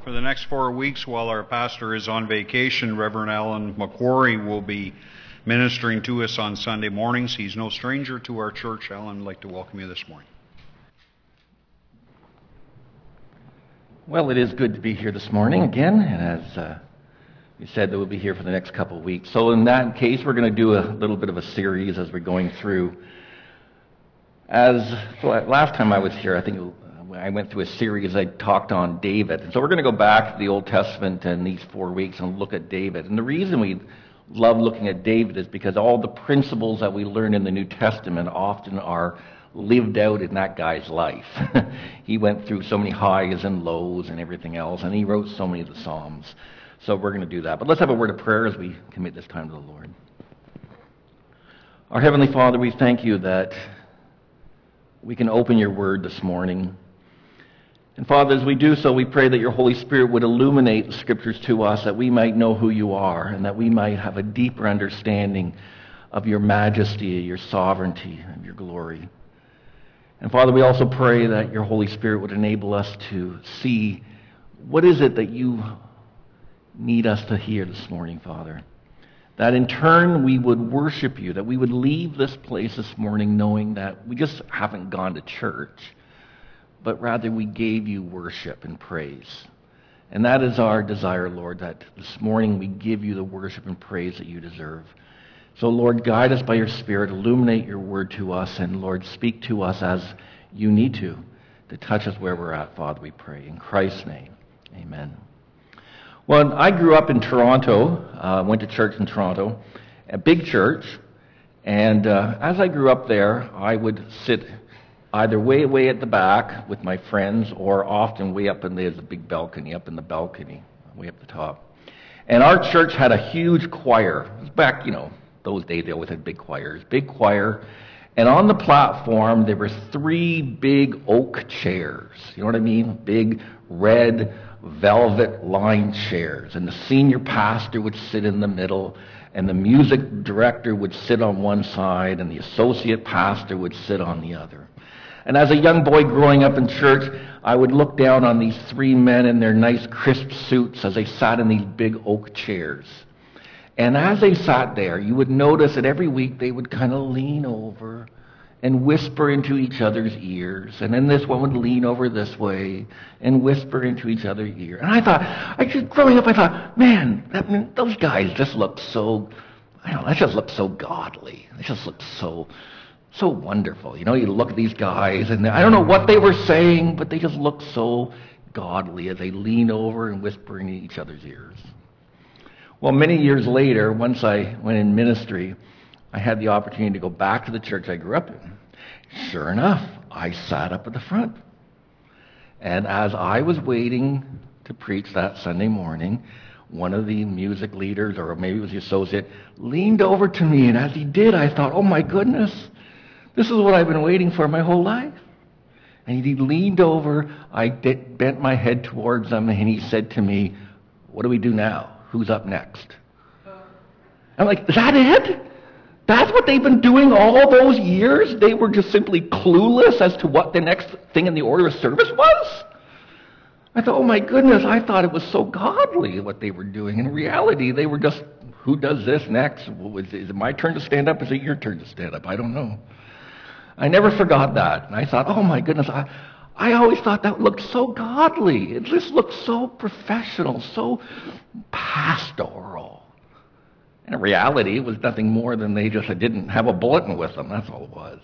For the next 4 weeks, while our pastor is on vacation, Reverend Alan McQuarrie will be ministering to us on Sunday mornings. He's no stranger to our church. Alan, I'd like to welcome you this morning. Well, it is good to be here this morning again, and as you said, that we'll be here for the next couple of weeks. So in that case, we're going to do a little bit of a series as we're going through. Last time I was here, I think I went through a series. I talked on David. And so we're going to go back to the Old Testament in these 4 weeks and look at David. And the reason we love looking at David is because all the principles that we learn in the New Testament often are lived out in that guy's life. He went through so many highs and lows and everything else, and he wrote so many of the Psalms. So we're going to do that. But let's have a word of prayer as we commit this time to the Lord. Our Heavenly Father, we thank you that we can open your word this morning. And Father, as we do so, we pray that your Holy Spirit would illuminate the scriptures to us, that we might know who you are, and that we might have a deeper understanding of your majesty, your sovereignty, and your glory. And Father, we also pray that your Holy Spirit would enable us to see what is it that you need us to hear this morning, Father. That in turn we would worship you, that we would leave this place this morning knowing that we just haven't gone to church, but rather we gave you worship and praise. And that is our desire, Lord, that this morning we give you the worship and praise that you deserve. So, Lord, guide us by your Spirit, illuminate your word to us, and, Lord, speak to us as you need to touch us where we're at, Father, we pray. In Christ's name, amen. Well, I grew up in Toronto, went to church in Toronto, a big church, and as I grew up there, I would sit either way at the back with my friends, or often way up in there's a big balcony, up in the balcony, way up the top. And our church had a huge choir. It was back, those days they always had big choirs, big choir. And on the platform, there were 3 big oak chairs. You know what I mean? Big red velvet-lined chairs. And the senior pastor would sit in the middle, and the music director would sit on one side, and the associate pastor would sit on the other. And as a young boy growing up in church, I would look down on these 3 men in their nice crisp suits as they sat in these big oak chairs. And as they sat there, you would notice that every week they would kind of lean over and whisper into each other's ears. And then this one would lean over this way and whisper into each other's ear. And I thought, growing up, I thought, man, those guys just look so, that just looks so godly. They just look so wonderful. You look at these guys, and I don't know what they were saying, but they just look so godly as they lean over and whisper in each other's ears. Well, many years later, once I went in ministry, I had the opportunity to go back to the church I grew up in. Sure enough, I sat up at the front. And as I was waiting to preach that Sunday morning, one of the music leaders, or maybe it was the associate, leaned over to me. And as he did, I thought, oh my goodness, this is what I've been waiting for my whole life. And he leaned over, I bent my head towards him, and he said to me, what do we do now? Who's up next? I'm like, is that it? That's what they've been doing all those years? They were just simply clueless as to what the next thing in the order of service was? I thought, oh my goodness, I thought it was so godly what they were doing. In reality, they were just, who does this next? Is it my turn to stand up? Is it your turn to stand up? I don't know. I never forgot that. And I thought, oh my goodness, I always thought that looked so godly. It just looked so professional, so pastoral. And in reality, it was nothing more than they just didn't have a bulletin with them. That's all it was.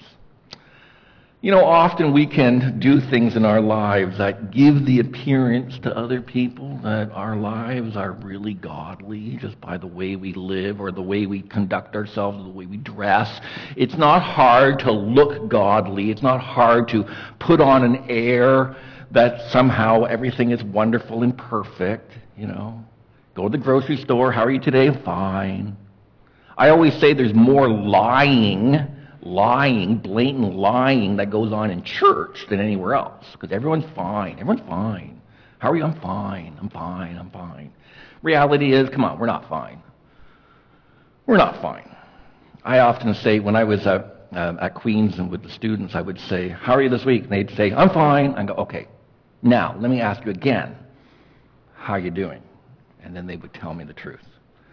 Often we can do things in our lives that give the appearance to other people that our lives are really godly just by the way we live or the way we conduct ourselves, or the way we dress. It's not hard to look godly. It's not hard to put on an air that somehow everything is wonderful and perfect, Go to the grocery store. How are you today? Fine. I always say there's more lying, blatant lying that goes on in church than anywhere else. Because everyone's fine. How are you? I'm fine. Reality is, come on, we're not fine. I often say when I was at Queens and with the students, I would say, how are you this week? And they'd say, I'm fine. I go, okay. Now, let me ask you again. how you doing? And then they would tell me the truth.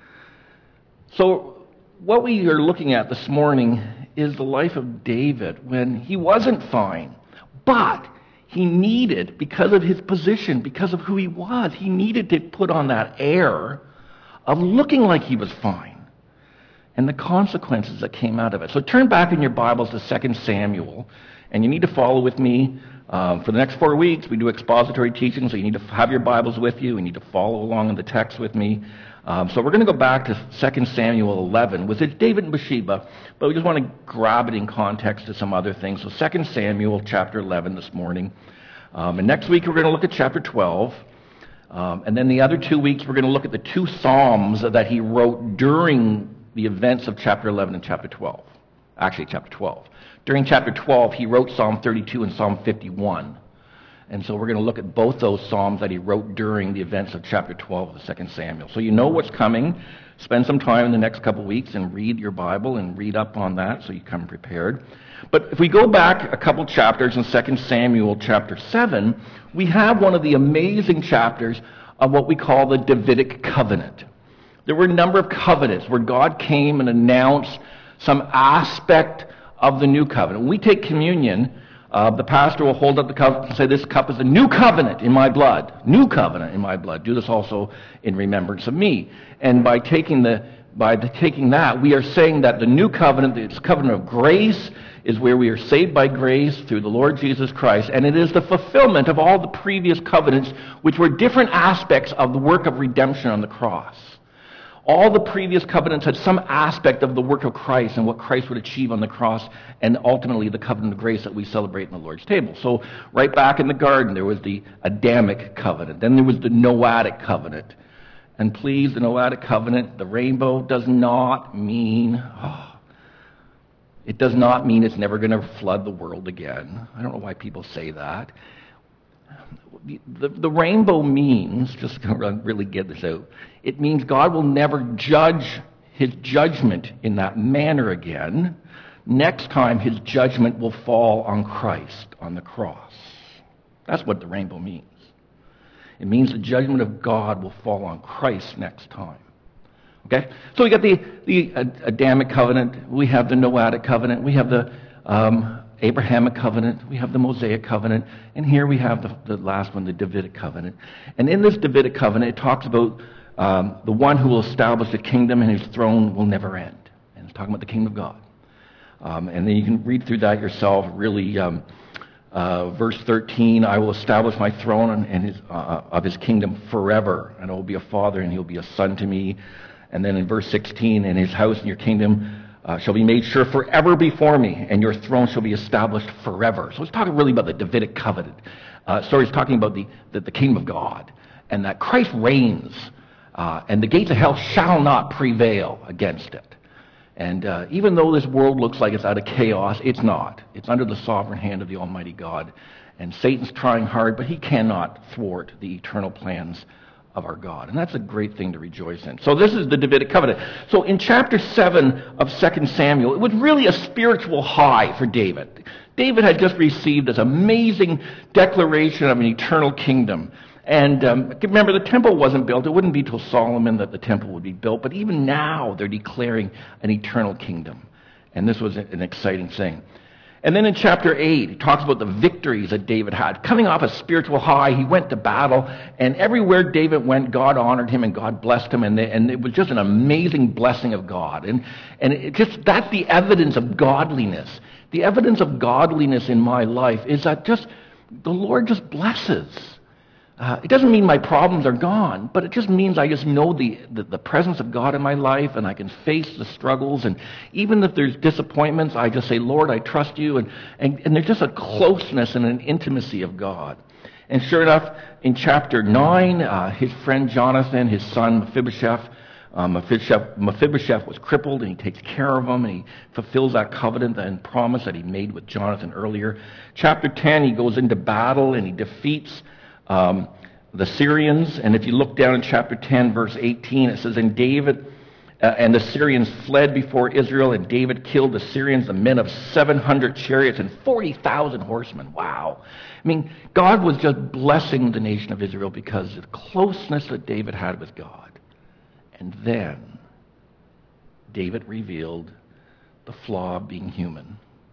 So what we are looking at this morning is the life of David when he wasn't fine, but he needed, because of his position, because of who he was, he needed to put on that air of looking like he was fine and the consequences that came out of it. So turn back in your Bibles to 2 Samuel, and you need to follow with me. For the next 4 weeks, we do expository teaching, so you need to have your Bibles with you. You need to follow along in the text with me. So we're going to go back to 2 Samuel 11, which is David and Bathsheba, but we just want to grab it in context to some other things. So 2 Samuel chapter 11 this morning. And next week, we're going to look at chapter 12. And then the other 2 weeks, we're going to look at the 2 Psalms that he wrote during the events of chapter 11 and chapter 12. Actually, chapter 12. During chapter 12, he wrote Psalm 32 and Psalm 51. And so we're going to look at both those Psalms that he wrote during the events of chapter 12 of 2 Samuel. So you know what's coming. Spend some time in the next couple of weeks and read your Bible and read up on that so you come prepared. But if we go back a couple chapters in 2 Samuel chapter 7, we have one of the amazing chapters of what we call the Davidic covenant. There were a number of covenants where God came and announced some aspect of the new covenant. When we take communion, the pastor will hold up the cup and say, "This cup is the new covenant in my blood. New covenant in my blood. Do this also in remembrance of me." And by taking that, we are saying that the new covenant, this covenant of grace, is where we are saved by grace through the Lord Jesus Christ. And it is the fulfillment of all the previous covenants, which were different aspects of the work of redemption on the cross. All the previous covenants had some aspect of the work of Christ and what Christ would achieve on the cross, and ultimately the covenant of grace that we celebrate in the Lord's table. So right back in the garden, there was the Adamic covenant. Then there was the Noahic covenant. And please, the Noahic covenant, the rainbow does not mean, it does not mean it's never going to flood the world again. I don't know why people say that. The rainbow means, just to really get this out, it means God will never judge his judgment in that manner again. Next time, his judgment will fall on Christ on the cross. That's what the rainbow means. It means the judgment of God will fall on Christ next time. Okay? So we got the Adamic covenant, we have the Noahic covenant, we have the Abrahamic covenant, we have the Mosaic covenant, and here we have the last one, the Davidic covenant. And in this Davidic covenant, it talks about the one who will establish a kingdom and his throne will never end. And it's talking about the kingdom of God. And then you can read through that yourself, really. Verse 13, "I will establish my throne and of his kingdom forever, and I will be a father and he will be a son to me." And then in verse 16, "And his house and your kingdom shall be made sure forever before me, and your throne shall be established forever." So it's talking really about the Davidic covenant. It's talking about the kingdom of God, and that Christ reigns, and the gates of hell shall not prevail against it. And even though this world looks like it's out of chaos, it's not. It's under the sovereign hand of the Almighty God. And Satan's trying hard, but he cannot thwart the eternal plans of our God. And that's a great thing to rejoice in. So this is the Davidic covenant. So in chapter 7 of 2 Samuel, it was really a spiritual high for David. David had just received this amazing declaration of an eternal kingdom. And remember, the temple wasn't built. It wouldn't be till Solomon that the temple would be built. But even now, they're declaring an eternal kingdom. And this was an exciting thing. And then in chapter 8, it talks about the victories that David had. Coming off a spiritual high, he went to battle. And everywhere David went, God honored him and God blessed him. And it was just an amazing blessing of God. And that's the evidence of godliness. The evidence of godliness in my life is that the Lord just blesses. It doesn't mean my problems are gone, but it just means I just know the presence of God in my life, and I can face the struggles. And even if there's disappointments, I just say, "Lord, I trust you." And there's just a closeness and an intimacy of God. And sure enough, in chapter 9, his friend Jonathan, his son Mephibosheth was crippled, and he takes care of him, and he fulfills that covenant and promise that he made with Jonathan earlier. Chapter 10, he goes into battle, and he defeats the Syrians. And if you look down in chapter 10, verse 18, it says, "And David And the Syrians fled before Israel, and David killed the Syrians, the men of 700 chariots and 40,000 horsemen. Wow. I mean, God was just blessing the nation of Israel because of the closeness that David had with God. And then David revealed the flaw of being human.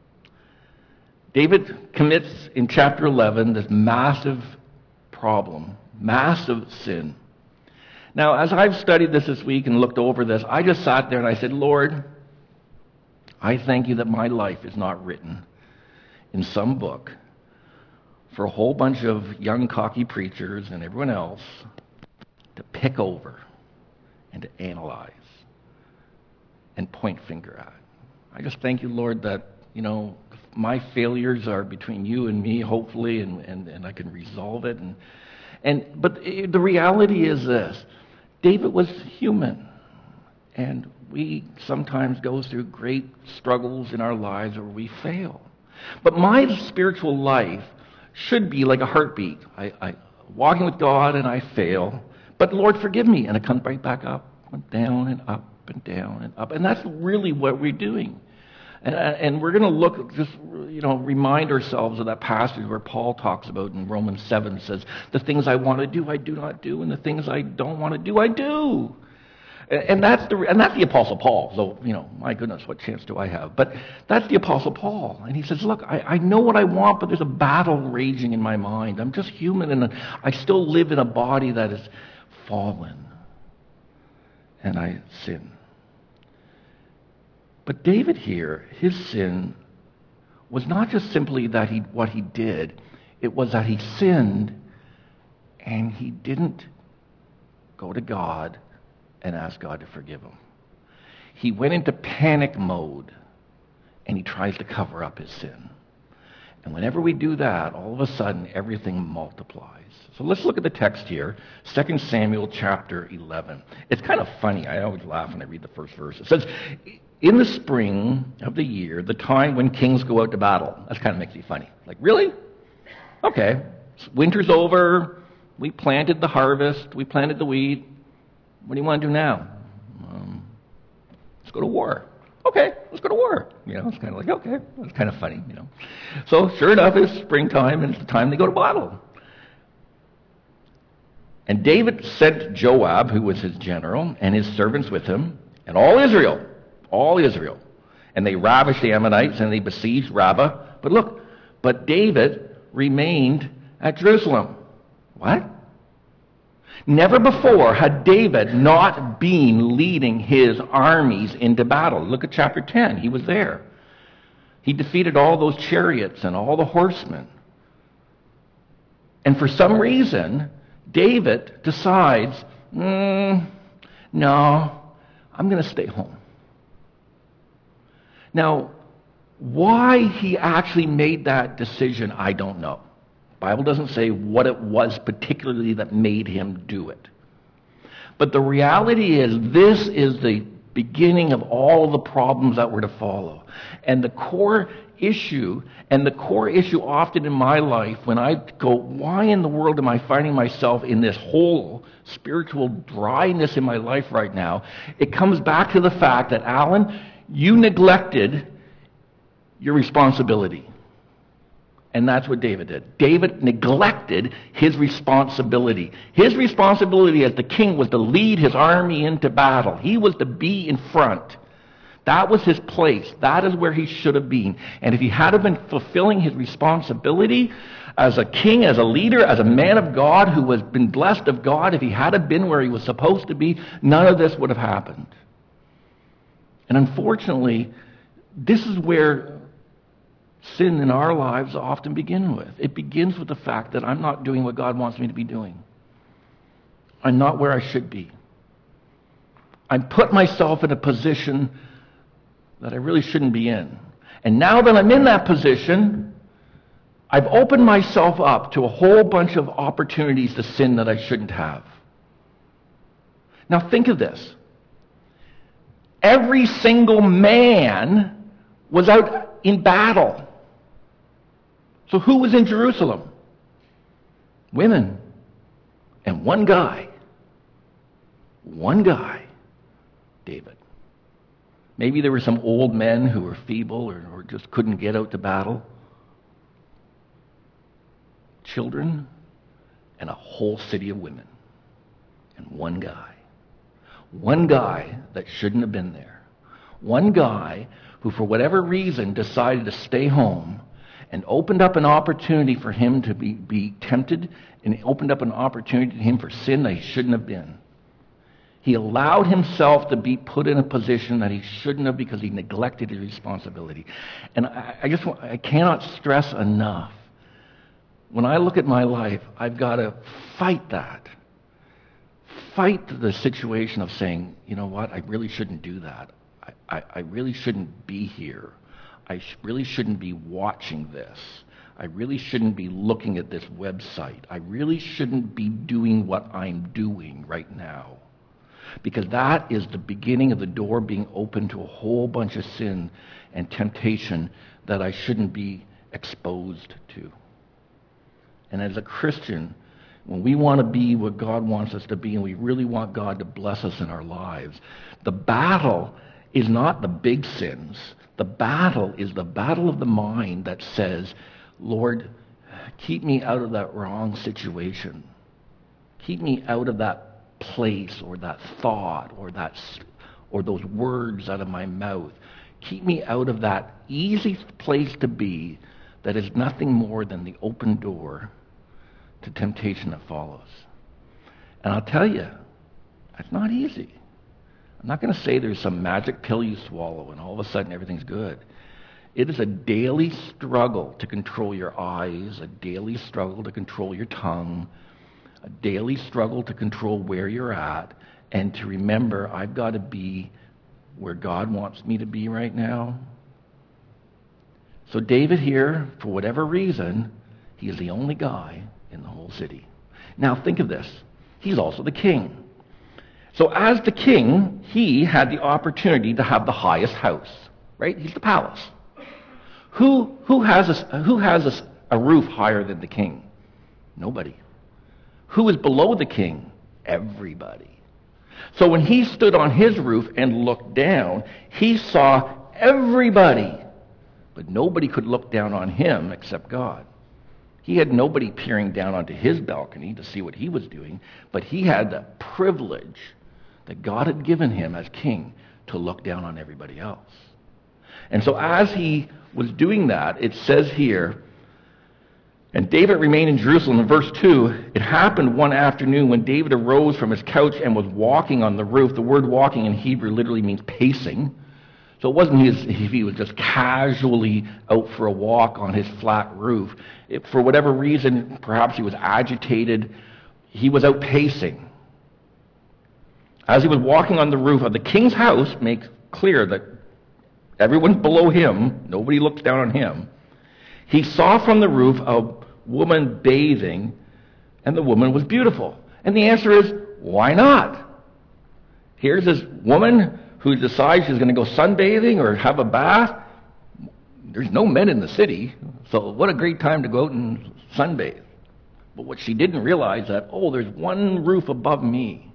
David commits in chapter 11 this massive problem, massive sin. Now, as I've studied this week and looked over this, I just sat there and I said, Lord, I thank you that my life is not written in some book for a whole bunch of young, cocky preachers and everyone else to pick over and to analyze and point finger at. I just thank you, Lord, that, my failures are between you and me, hopefully, and I can resolve it. But the reality is this. David was human, and we sometimes go through great struggles in our lives where we fail. But my spiritual life should be like a heartbeat. I walking with God, and I fail. But Lord, forgive me, and I come right back up and down and up and down and up. And that's really what we're doing. And we're going to look, remind ourselves of that passage where Paul talks about in Romans 7, says, the things I want to do, I do not do, and the things I don't want to do, I do. And that's the Apostle Paul. So, my goodness, what chance do I have? But that's the Apostle Paul. And he says, look, I know what I want, but there's a battle raging in my mind. I'm just human, and I still live in a body that is fallen. And I sin. But David here, his sin was not just simply that what he did. It was that he sinned and he didn't go to God and ask God to forgive him. He went into panic mode and he tries to cover up his sin. And whenever we do that, all of a sudden, everything multiplies. So let's look at the text here, 2 Samuel chapter 11. It's kind of funny. I always laugh when I read the first verse. It says, in the spring of the year, the time when kings go out to battle. That kind of makes me funny. Like, really? Okay. Winter's over. We planted the harvest. We planted the wheat. What do you want to do now? Let's go to war. Okay, let's go to war. It's kind of like, okay, that's kind of funny, So sure enough, it's springtime, and it's the time they go to battle. And David sent Joab, who was his general, and his servants with him, and all Israel. And they ravished the Ammonites, and they besieged Rabbah. But David remained at Jerusalem. What? Never before had David not been leading his armies into battle. Look at chapter 10. He was there. He defeated all those chariots and all the horsemen. And for some reason, David decides, no, I'm going to stay home. Now, why he actually made that decision, I don't know. The Bible doesn't say what it was particularly that made him do it. But the reality is, this is the beginning of all the problems that were to follow. And the core issue often in my life, when I go, why in the world am I finding myself in this whole spiritual dryness in my life right now? It comes back to the fact that, Alan, you neglected your responsibility. And that's what David did. David neglected his responsibility. His responsibility as the king was to lead his army into battle. He was to be in front. That was his place. That is where he should have been. And if he had been fulfilling his responsibility as a king, as a leader, as a man of God who has been blessed of God, if he had been where he was supposed to be, none of this would have happened. And unfortunately, this is where sin in our lives often begin with. It begins with the fact that I'm not doing what God wants me to be doing. I'm not where I should be. I put myself in a position that I really shouldn't be in. And now that I'm in that position, I've opened myself up to a whole bunch of opportunities to sin that I shouldn't have. Now think of this. Every single man was out in battle. So who was in Jerusalem? Women. And one guy. David. Maybe there were some old men who were feeble or just couldn't get out to battle. Children and a whole city of women. And one guy. One guy that shouldn't have been there. One guy who, for whatever reason, decided to stay home and opened up an opportunity for him to be tempted, and opened up an opportunity to him for sin that he shouldn't have been. He allowed himself to be put in a position that he shouldn't have because he neglected his responsibility. And I cannot stress enough, when I look at my life, I've got to fight that. Fight the situation of saying, you know what, I really shouldn't do that. I really shouldn't be here. I really shouldn't be watching this. I really shouldn't be looking at this website. I really shouldn't be doing what I'm doing right now. Because that is the beginning of the door being open to a whole bunch of sin and temptation that I shouldn't be exposed to. And as a Christian, when we want to be what God wants us to be, and we really want God to bless us in our lives, the battle is not the big sins. The battle is the battle of the mind that says, Lord, keep me out of that wrong situation. Keep me out of that place or that thought or those words out of my mouth. Keep me out of that easy place to be that is nothing more than the open door to temptation that follows. And I'll tell you, it's not easy. I'm not going to say there's some magic pill you swallow and all of a sudden everything's good. It is a daily struggle to control your eyes, a daily struggle to control your tongue, a daily struggle to control where you're at, and to remember I've got to be where God wants me to be right now. So David here, for whatever reason, he is the only guy in the whole city. Now think of this. He's also the king. So as the king, he had the opportunity to have the highest house, right? He's the palace. Who has a roof higher than the king? Nobody. Who is below the king? Everybody. So when he stood on his roof and looked down, he saw everybody. But nobody could look down on him except God. He had nobody peering down onto his balcony to see what he was doing, but he had the privilege that God had given him as king to look down on everybody else. And so as he was doing that, it says here, and David remained in Jerusalem. In verse 2, it happened one afternoon when David arose from his couch and was walking on the roof. The word walking in Hebrew literally means pacing. So it wasn't he was just casually out for a walk on his flat roof. For whatever reason, perhaps he was agitated, he was out pacing. As he was walking on the roof of the king's house, makes clear that everyone's below him, nobody looks down on him, he saw from the roof a woman bathing, and the woman was beautiful. And the answer is, why not? Here's this woman who decides she's going to go sunbathing or have a bath. There's no men in the city, so what a great time to go out and sunbathe. But what she didn't realize that, there's one roof above me.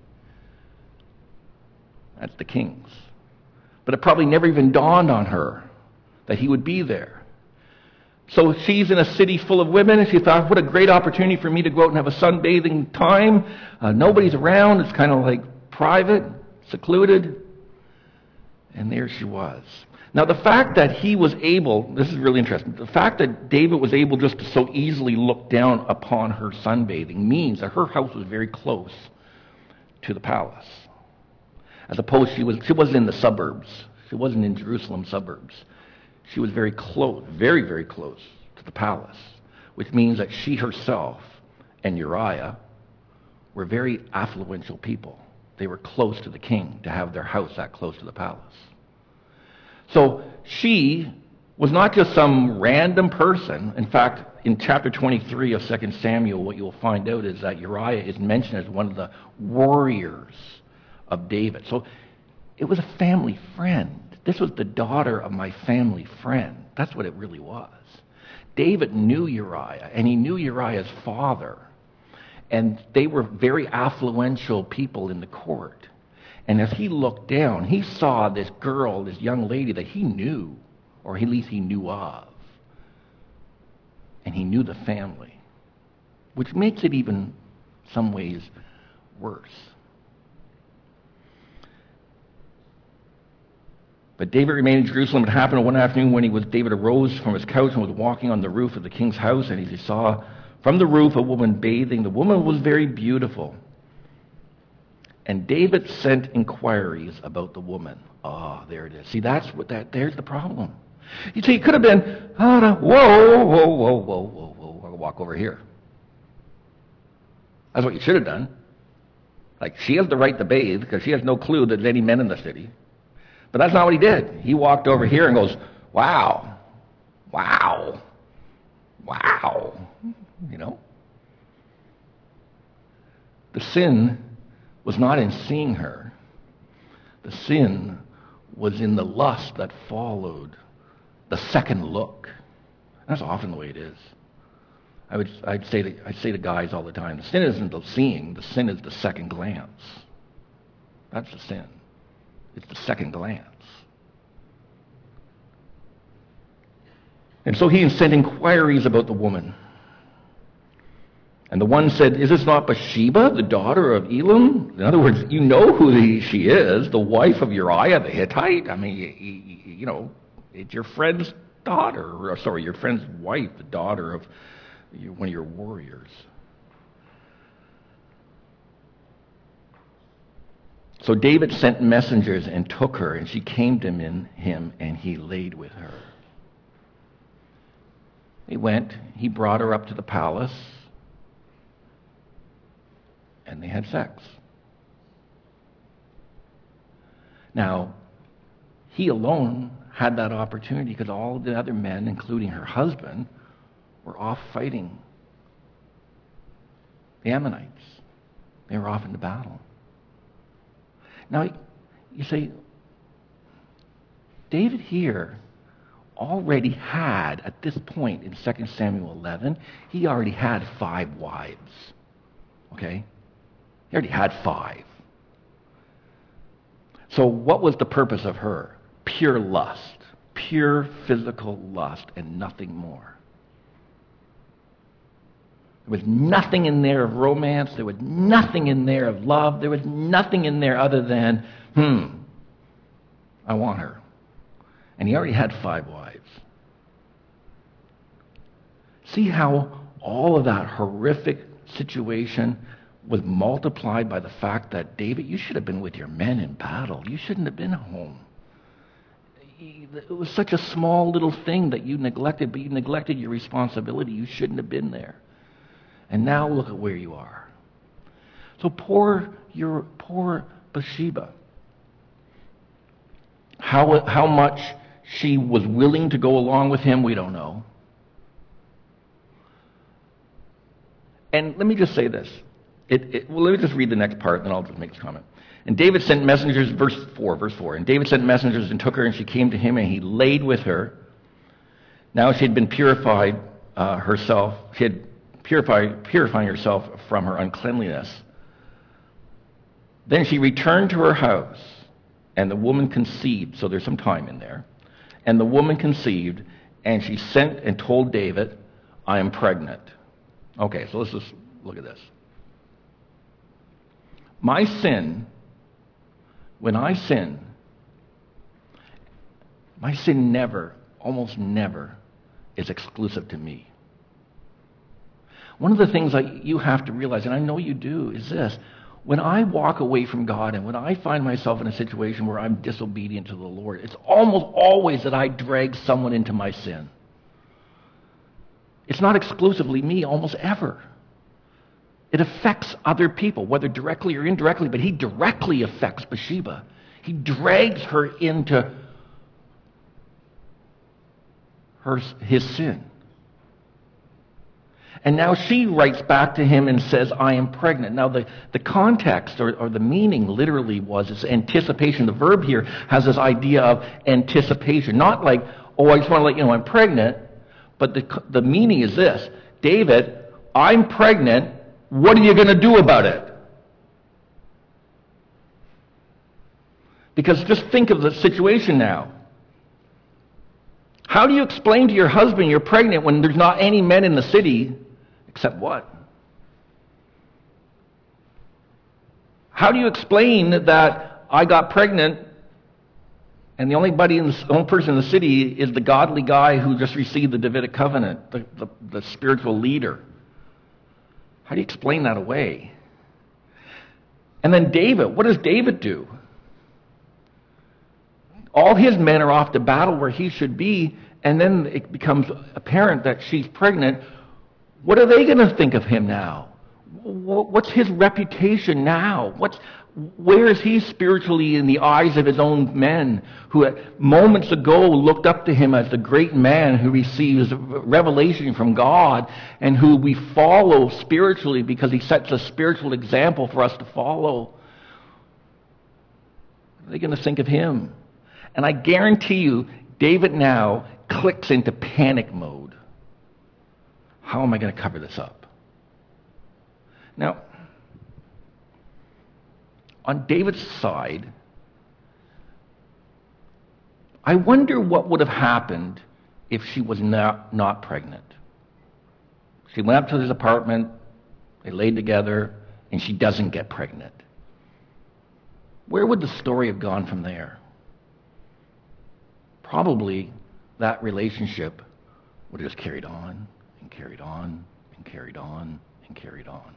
That's the king's. But it probably never even dawned on her that he would be there. So she's in a city full of women, and she thought, what a great opportunity for me to go out and have a sunbathing time. Nobody's around. It's kind of like private, secluded. And there she was. Now, the fact that he was able, this is really interesting, the fact that David was able just to so easily look down upon her sunbathing means that her house was very close to the palace. As opposed, she wasn't in the suburbs. She wasn't in Jerusalem suburbs. She was very close, very, very close to the palace, which means that she herself and Uriah were very affluential people. They were close to the king to have their house that close to the palace. So she was not just some random person. In fact, in chapter 23 of 2 Samuel, what you'll find out is that Uriah is mentioned as one of the warriors of David. So it was a family friend. This was the daughter of my family friend. That's what it really was. David knew Uriah, and he knew Uriah's father. And they were very affluential people in the court. And as he looked down, he saw this girl, this young lady that he knew, or at least he knew of. And he knew the family, which makes it even some ways worse. But David remained in Jerusalem. It happened one afternoon when David arose from his couch and was walking on the roof of the king's house, and he saw from the roof a woman bathing. The woman was very beautiful. And David sent inquiries about the woman. Oh, there it is. See, there's the problem. You see, it could have been, whoa, I'll walk over here. That's what you should have done. Like, she has the right to bathe because she has no clue that there's any men in the city. But that's not what he did. He walked over here and goes, wow. You know? The sin was not in seeing her. The sin was in the lust that followed the second look. That's often the way it is. I'd say to guys all the time, the sin isn't the seeing, the sin is the second glance. That's the sin. It's the second glance. And so he sent inquiries about the woman. And the one said, is this not Bathsheba, the daughter of Elam? In other words, you know who she is, the wife of Uriah the Hittite. I mean, you know, it's your friend's daughter, your friend's wife, the daughter of one of your warriors. So David sent messengers and took her, and she came to him, and he laid with her. He went, he brought her up to the palace, and they had sex. Now, he alone had that opportunity because all the other men, including her husband, were off fighting the Ammonites. They were off into battle. Now, you say, David here already had, at this point in 2 Samuel 11, he already had 5 wives. Okay? He already had 5. So what was the purpose of her? Pure lust. Pure physical lust and nothing more. There was nothing in there of romance. There was nothing in there of love. There was nothing in there other than, I want her. And he already had 5 wives. See how all of that horrific situation was multiplied by the fact that, David, you should have been with your men in battle. You shouldn't have been home. It was such a small little thing that you neglected, but you neglected your responsibility. You shouldn't have been there. And now look at where you are. So poor Bathsheba. How much she was willing to go along with him, we don't know. And let me just say this. Let me just read the next part, and then I'll just make this comment. And David sent messengers, verse 4. And David sent messengers and took her, and she came to him, and he laid with her. Now she had been purified herself. She had purifying herself from her uncleanliness. Then she returned to her house, and the woman conceived. So there's some time in there. And the woman conceived, and she sent and told David, I am pregnant. Okay, so let's just look at this. My sin, when I sin, my sin never, almost never, is exclusive to me. One of the things that you have to realize, and I know you do, is this. When I walk away from God and when I find myself in a situation where I'm disobedient to the Lord, it's almost always that I drag someone into my sin. It's not exclusively me, almost ever. It affects other people, whether directly or indirectly, but he directly affects Bathsheba. He drags her into his sin. And now she writes back to him and says, I am pregnant. Now the context or the meaning literally was anticipation. The verb here has this idea of anticipation. Not like, I just want to let you know I'm pregnant. But the meaning is this. David, I'm pregnant. What are you going to do about it? Because just think of the situation now. How do you explain to your husband you're pregnant when there's not any men in the city except what? How do you explain that I got pregnant and the only person in the city is the godly guy who just received the Davidic covenant, the spiritual leader? How do you explain that away? And then David, what does David do? All his men are off to battle where he should be, and then it becomes apparent that she's pregnant. What are they going to think of him now? What's his reputation now? Where is he spiritually in the eyes of his own men who moments ago looked up to him as the great man who receives revelation from God and who we follow spiritually because he sets a spiritual example for us to follow? What are they going to think of him? And I guarantee you, David now clicks into panic mode. How am I going to cover this up? Now, on David's side, I wonder what would have happened if she was not pregnant. She went up to his apartment, they laid together, and she doesn't get pregnant. Where would the story have gone from there? Probably that relationship would have just carried on and carried on and carried on and carried on.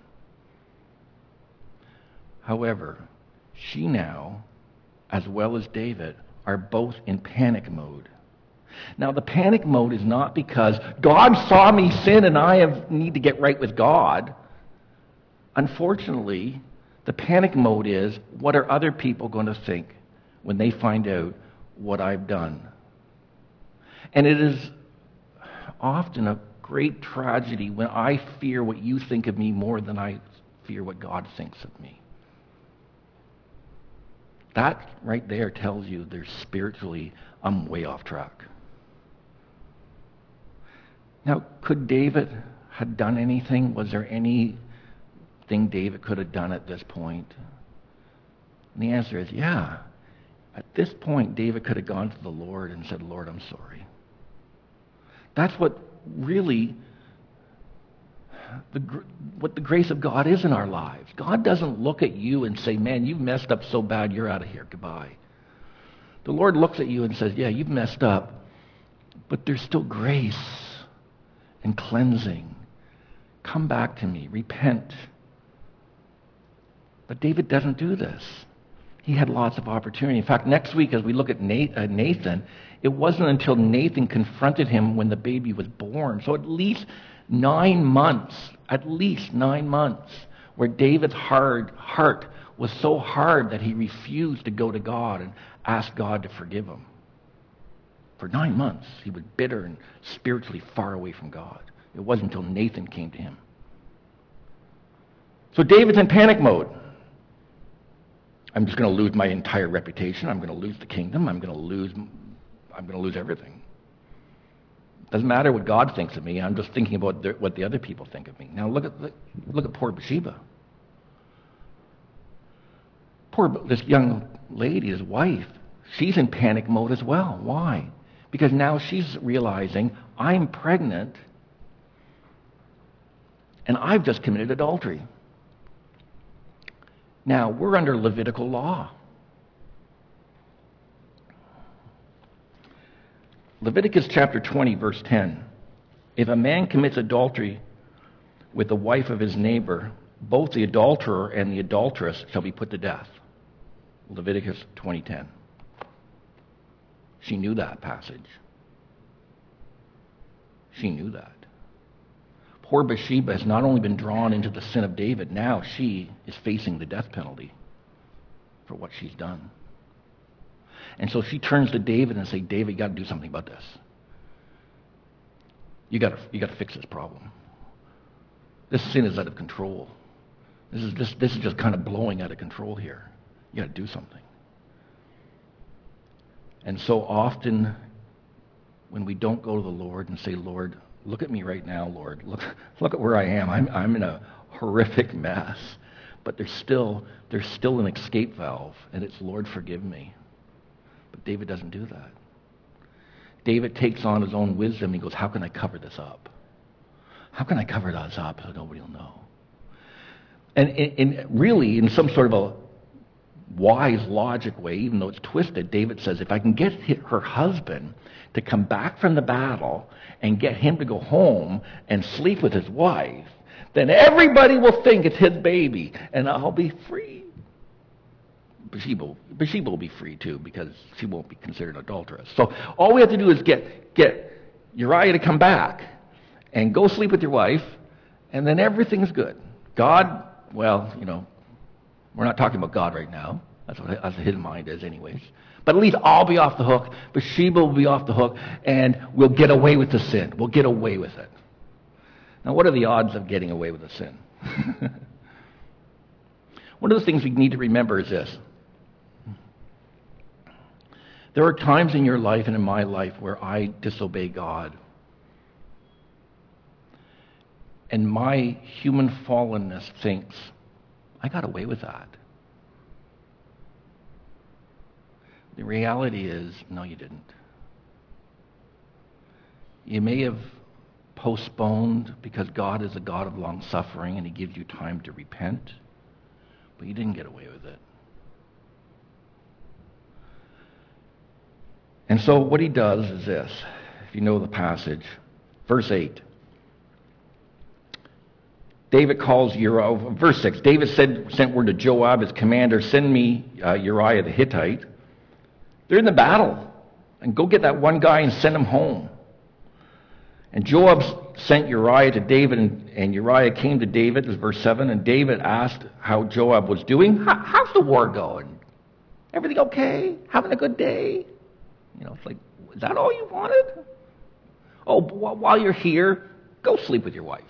However, she now, as well as David, are both in panic mode. Now, the panic mode is not because God saw me sin and I need to get right with God. Unfortunately, the panic mode is, what are other people going to think when they find out what I've done? And it is often a great tragedy when I fear what you think of me more than I fear what God thinks of me. That right there tells you there's spiritually, I'm way off track. Now, could David have done anything? Was there anything David could have done at this point? And the answer is, yeah. At this point, David could have gone to the Lord and said, Lord, I'm sorry. That's what really what the grace of God is in our lives. God doesn't look at you and say, man, you've messed up so bad, you're out of here, goodbye. The Lord looks at you and says, yeah, you've messed up, but there's still grace and cleansing. Come back to me, repent. But David doesn't do this. He had lots of opportunity. In fact, next week as we look at Nathan, it wasn't until Nathan confronted him when the baby was born. So at least 9 months, where David's heart was so hard that he refused to go to God and ask God to forgive him. For 9 months, he was bitter and spiritually far away from God. It wasn't until Nathan came to him. So David's in panic mode. I'm just going to lose my entire reputation. I'm going to lose the kingdom. I'm going to lose everything. Doesn't matter what God thinks of me. I'm just thinking about what the other people think of me. Now look at poor Bathsheba. This young lady, his wife, she's in panic mode as well. Why? Because now she's realizing I'm pregnant and I've just committed adultery. Now, we're under Levitical law. Leviticus chapter 20, verse 10. If a man commits adultery with the wife of his neighbor, both the adulterer and the adulteress shall be put to death. Leviticus 20:10. She knew that passage. She knew that. Poor Bathsheba has not only been drawn into the sin of David, now she is facing the death penalty for what she's done. And so she turns to David and says, David, you got to do something about this. You got to fix this problem. This sin is out of control. This is just kind of blowing out of control here. You got to do something. And so often when we don't go to the Lord and say, Lord, look at me right now, Lord. Look at where I am. I'm in a horrific mess. But there's still an escape valve, and it's, Lord, forgive me. David doesn't do that. David takes on his own wisdom. He goes, how can I cover this up? How can I cover this up so nobody will know? And really, in some sort of a wise, logic way, even though it's twisted, David says, if I can get her husband to come back from the battle and get him to go home and sleep with his wife, then everybody will think it's his baby, and I'll be free. Bathsheba will be free too, because she won't be considered adulteress. So all we have to do is get Uriah to come back and go sleep with your wife, and then everything's good. God, well, we're not talking about God right now. That's what his mind is anyways. But at least I'll be off the hook. Bathsheba will be off the hook, and we'll get away with the sin. We'll get away with it. Now, what are the odds of getting away with a sin? One of the things we need to remember is this. There are times in your life and in my life where I disobey God. And my human fallenness thinks, I got away with that. The reality is, no, you didn't. You may have postponed because God is a God of long suffering and he gives you time to repent, but you didn't get away with it. And so what he does is this, if you know the passage, verse 8. David calls Uriah, verse 6, David sent word to Joab, his commander, send me Uriah the Hittite. They're in the battle, and go get that one guy and send him home. And Joab sent Uriah to David, and Uriah came to David, this is verse 7, and David asked how Joab was doing. How's the war going? Everything okay? Having a good day? It's like, is that all you wanted? Oh, while you're here, go sleep with your wife.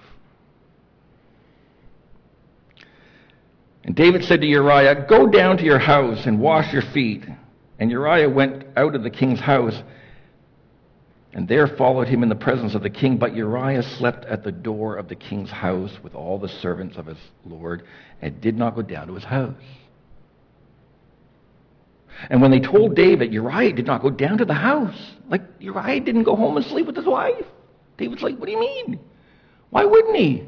And David said to Uriah, go down to your house and wash your feet. And Uriah went out of the king's house, and there followed him in the presence of the king. But Uriah slept at the door of the king's house with all the servants of his lord, and did not go down to his house. And when they told David, Uriah did not go down to the house. Like, Uriah didn't go home and sleep with his wife. David's like, what do you mean? Why wouldn't he?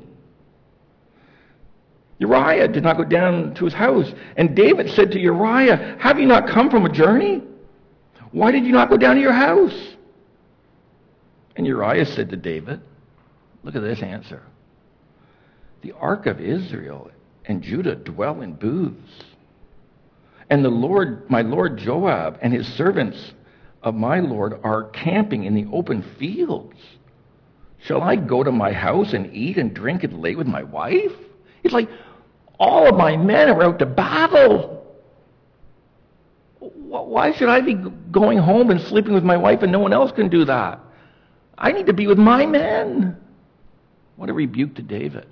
Uriah did not go down to his house. And David said to Uriah, have you not come from a journey? Why did you not go down to your house? And Uriah said to David, look at this answer. The ark of Israel and Judah dwell in booths. And my lord Joab and his servants of my lord are camping in the open fields. Shall I go to my house and eat and drink and lay with my wife? It's like, all of my men are out to battle. Why should I be going home and sleeping with my wife and no one else can do that? I need to be with my men. What a rebuke to David.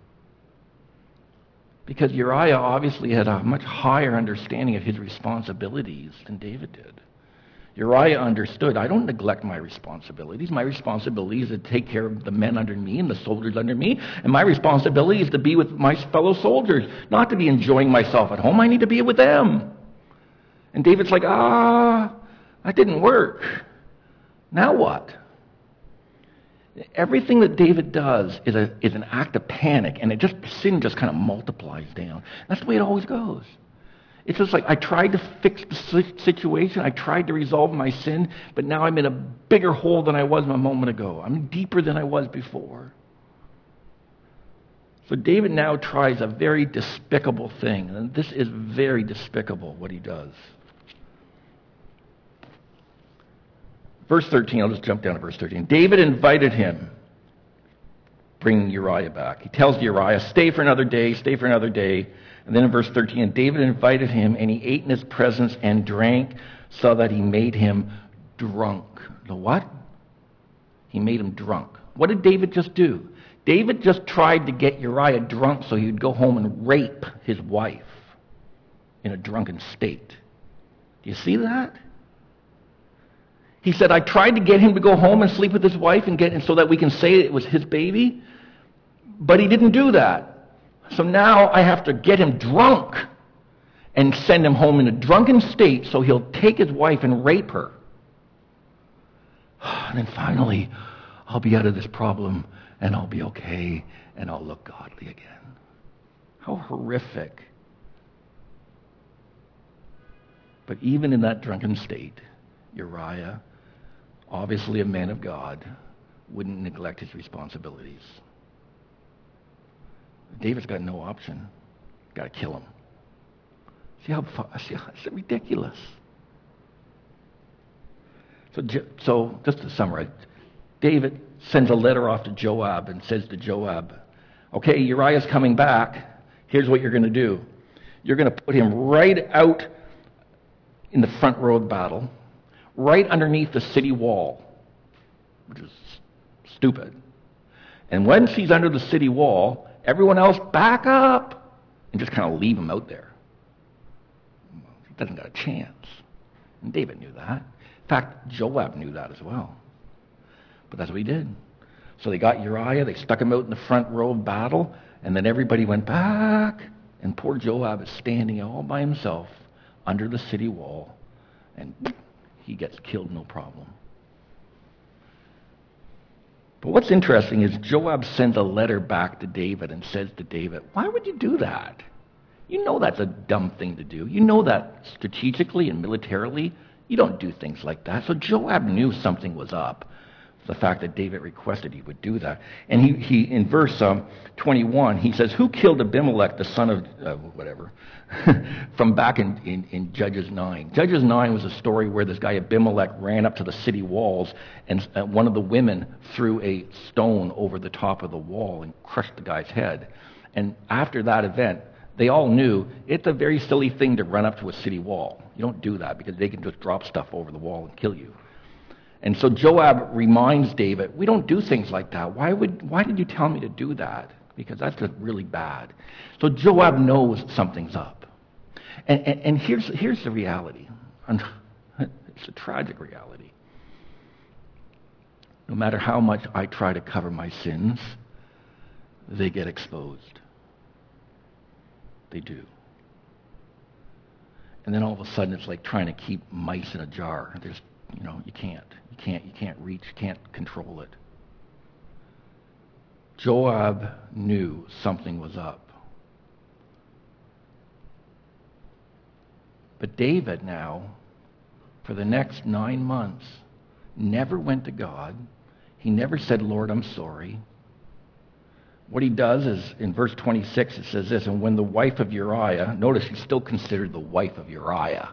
Because Uriah obviously had a much higher understanding of his responsibilities than David did. Uriah understood, I don't neglect my responsibilities. My responsibility is to take care of the men under me and the soldiers under me. And my responsibility is to be with my fellow soldiers, not to be enjoying myself at home. I need to be with them. And David's like, that didn't work. Now what? Everything that David does is an act of panic, and sin just kind of multiplies down. That's the way it always goes. It's just like, I tried to fix the situation, I tried to resolve my sin, but now I'm in a bigger hole than I was a moment ago. I'm deeper than I was before. So David now tries a very despicable thing, and this is very despicable, what he does. Verse 13, I'll just jump down to verse 13. David invited him, bringing Uriah back. He tells Uriah, stay for another day, stay for another day. And then in verse 13, and David invited him, and he ate in his presence and drank, so that he made him drunk. The what? He made him drunk. What did David just do? David just tried to get Uriah drunk so he would go home and rape his wife in a drunken state. Do you see that? He said, I tried to get him to go home and sleep with his wife and so that we can say it was his baby, but he didn't do that. So now I have to get him drunk and send him home in a drunken state so he'll take his wife and rape her. And then finally, I'll be out of this problem and I'll be okay and I'll look godly again. How horrific. But even in that drunken state, Uriah, obviously a man of God, wouldn't neglect his responsibilities. David's got no option. Got to kill him. See how it's ridiculous. So just to summarize, David sends a letter off to Joab and says to Joab, okay, Uriah's coming back. Here's what you're going to do. You're going to put him right out in the front row of the battle, right underneath the city wall, which is stupid. And when she's under the city wall, everyone else back up and just kind of leave him out there. He doesn't got a chance. And David knew that. In fact, Joab knew that as well. But that's what he did. So they got Uriah, they stuck him out in the front row of battle, and then everybody went back, and poor Joab is standing all by himself under the city wall, and he gets killed no problem. But what's interesting is Joab sends a letter back to David and says to David, why would you do that? You know that's a dumb thing to do. You know that strategically and militarily, you don't do things like that. So Joab knew something was up. The fact that David requested he would do that. And he in verse 21, he says, who killed Abimelech, the son of whatever, from back in Judges 9. Judges 9 was a story where this guy Abimelech ran up to the city walls, and one of the women threw a stone over the top of the wall and crushed the guy's head. And after that event, they all knew it's a very silly thing to run up to a city wall. You don't do that because they can just drop stuff over the wall and kill you. And so Joab reminds David, we don't do things like that. Why did you tell me to do that? Because that's just really bad. So Joab knows something's up. And here's the reality. It's a tragic reality. No matter how much I try to cover my sins, they get exposed. They do. And then all of a sudden it's like trying to keep mice in a jar. You can't. You can't reach, you can't control it. Joab knew something was up. But David now, for the next 9 months, never went to God. He never said, Lord, I'm sorry. What he does is, in verse 26, it says this, and when the wife of Uriah, notice she's still considered the wife of Uriah,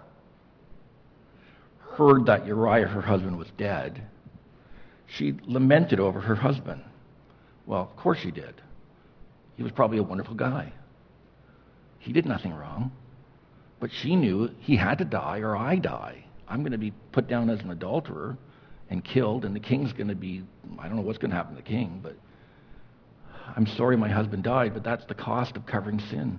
heard that Uriah, her husband, was dead, she lamented over her husband. Well, of course she did. He was probably a wonderful guy. He did nothing wrong. But she knew he had to die or I die. I'm going to be put down as an adulterer and killed, and the king's going to be, I don't know what's going to happen to the king, but I'm sorry my husband died, but that's the cost of covering sin.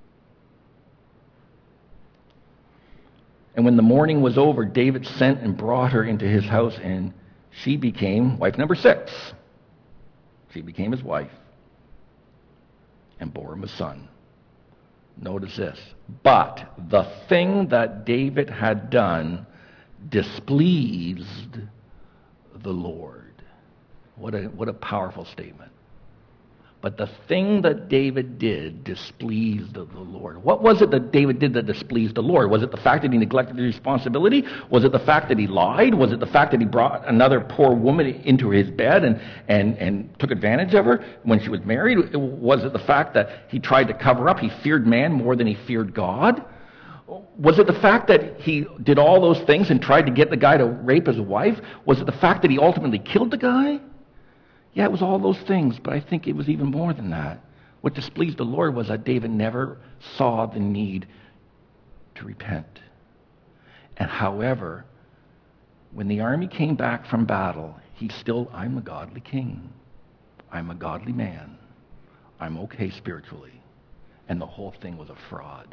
And when the mourning was over, David sent and brought her into his house, and she became wife number 6. She became his wife and bore him a son. Notice this. But the thing that David had done displeased the Lord. What a powerful statement. But the thing that David did displeased the Lord. What was it that David did that displeased the Lord? Was it the fact that he neglected his responsibility? Was it the fact that he lied? Was it the fact that he brought another poor woman into his bed and took advantage of her when she was married? Was it the fact that he tried to cover up? He feared man more than he feared God? Was it the fact that he did all those things and tried to get the guy to rape his wife? Was it the fact that he ultimately killed the guy? Yeah, it was all those things, but I think it was even more than that. What displeased the Lord was that David never saw the need to repent. And however, when the army came back from battle, I'm a godly king. I'm a godly man. I'm okay spiritually. And the whole thing was a fraud.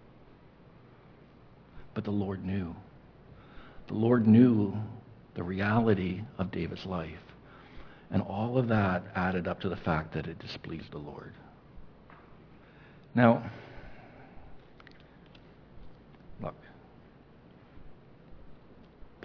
But the Lord knew. The Lord knew the reality of David's life. And all of that added up to the fact that it displeased the Lord. Now,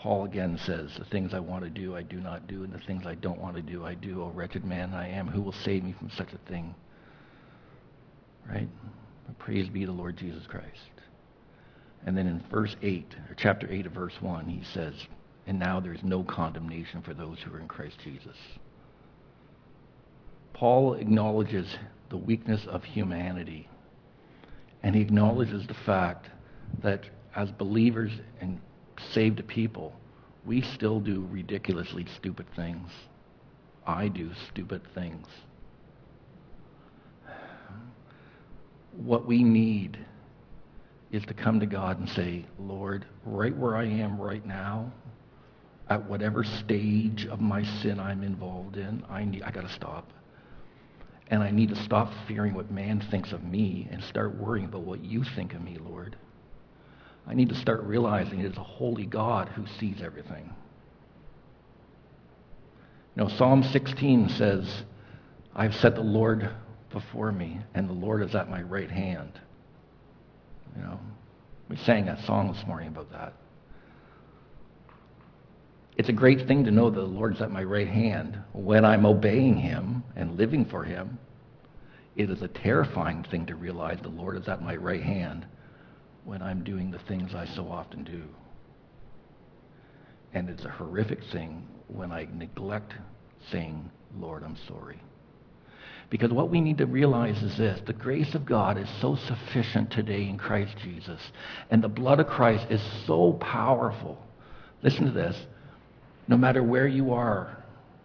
Paul again says, the things I want to do, I do not do, and the things I don't want to do, I do. O wretched man I am, who will save me from such a thing? Right? But praise be the Lord Jesus Christ. And then in chapter 8 of verse 1, he says, and now there is no condemnation for those who are in Christ Jesus. Paul acknowledges the weakness of humanity, and he acknowledges the fact that as believers and saved people, we still do ridiculously stupid things. I do stupid things. What we need is to come to God and say, Lord, right where I am right now, at whatever stage of my sin I'm involved in, I got to stop. And I need to stop fearing what man thinks of me and start worrying about what you think of me, Lord. I need to start realizing it is a holy God who sees everything. Psalm 16 says, I've set the Lord before me, and the Lord is at my right hand. We sang that song this morning about that. It's a great thing to know that the Lord's at my right hand when I'm obeying him and living for him. It is a terrifying thing to realize the Lord is at my right hand when I'm doing the things I so often do. And it's a horrific thing when I neglect saying, Lord, I'm sorry. Because what we need to realize is this: the grace of God is so sufficient today in Christ Jesus, and the blood of Christ is so powerful. Listen to this. No matter where you are,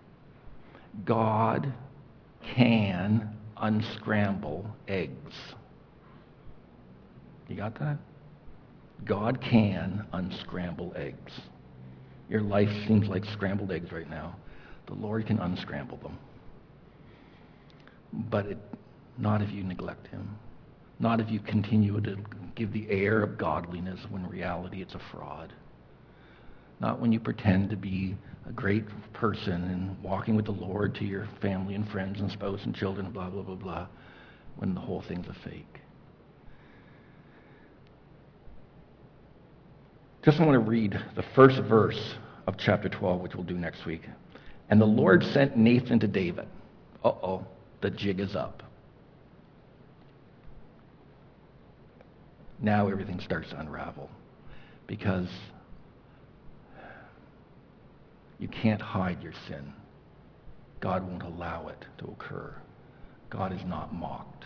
God can unscramble eggs. You got that? God can unscramble eggs. Your life seems like scrambled eggs right now. The Lord can unscramble them. But not if you neglect him. Not if you continue to give the air of godliness when in reality it's a fraud. Not when you pretend to be a great person and walking with the Lord to your family and friends and spouse and children and blah, blah, blah, blah, when the whole thing's a fake. Just want to read the first verse of chapter 12, which we'll do next week. And the Lord sent Nathan to David. The jig is up. Now everything starts to unravel, because you can't hide your sin. God won't allow it to occur. God is not mocked.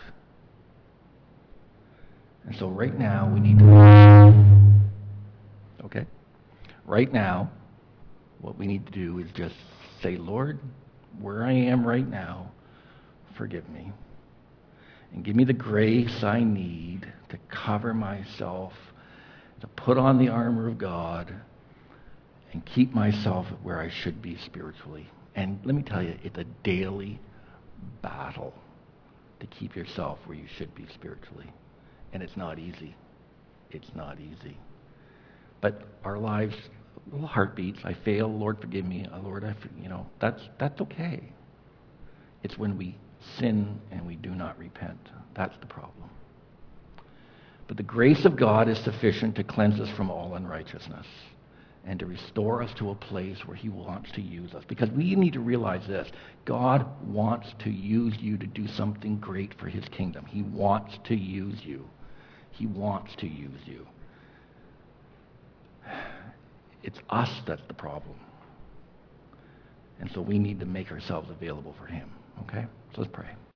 And so right now we need to... Okay? Right now, what we need to do is just say, Lord, where I am right now, forgive me. And give me the grace I need to cover myself, to put on the armor of God, and keep myself where I should be spiritually. And let me tell you, it's a daily battle to keep yourself where you should be spiritually. And it's not easy. It's not easy. But our lives, little heartbeats, I fail, Lord forgive me, Lord, that's okay. It's when we sin and we do not repent. That's the problem. But the grace of God is sufficient to cleanse us from all unrighteousness and to restore us to a place where he wants to use us. Because we need to realize this: God wants to use you to do something great for his kingdom. He wants to use you. He wants to use you. It's us that's the problem. And so we need to make ourselves available for him. Okay? So let's pray.